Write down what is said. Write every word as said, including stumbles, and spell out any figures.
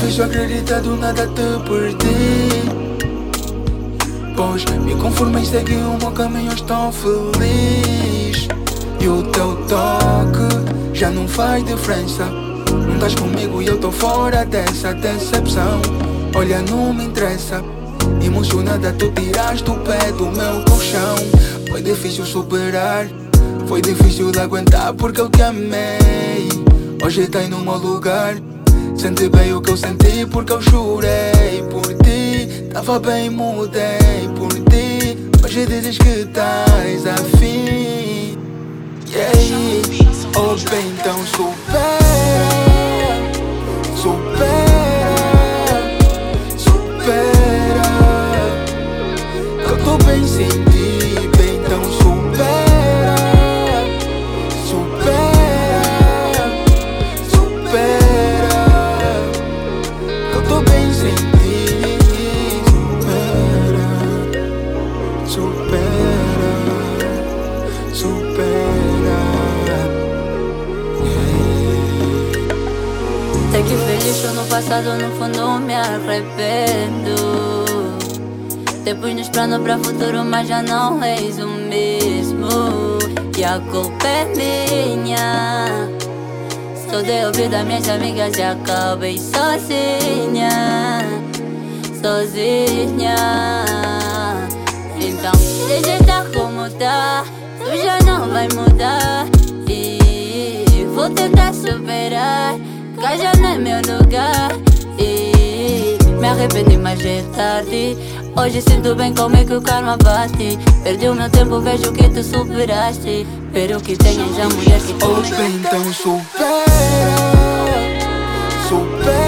deixo acreditar, do nada te perdi. Pois me conformei, segui o meu caminho, estou feliz. E o teu toque já não faz diferença. Não estás comigo e eu tô fora dessa decepção. Olha, não me interessa. Emocionada tu tiraste o pé do meu colchão. Foi difícil superar, foi difícil de aguentar porque eu te amei. Hoje tá no meu lugar. Sente bem o que eu senti porque eu chorei por ti. Tava bem, mudei por ti. Hoje dizes que estás afim. Yeah. Oh bem, então supera, supera, supera. Que eu tô bem sem ti, bem, então supera, supera, supera. Que eu tô bem sem ti, supera, supera, supera. Sei que feliz tô no passado, no fundo me arrependo. Te pus nos planos pra futuro, mas já não és o mesmo. E a culpa é minha. Só de ouvir das minhas amigas e acabei sozinha, sozinha. Então, deixa estar como tá, tu já não vai mudar. E vou tentar superar, que já não é meu lugar. E me arrependi, mas já é tarde. Hoje sinto bem como é que o karma bate. Perdi o meu tempo, vejo que tu superaste. Pero que tenhas a mulher que tu Oh me... bem, então supera, supera.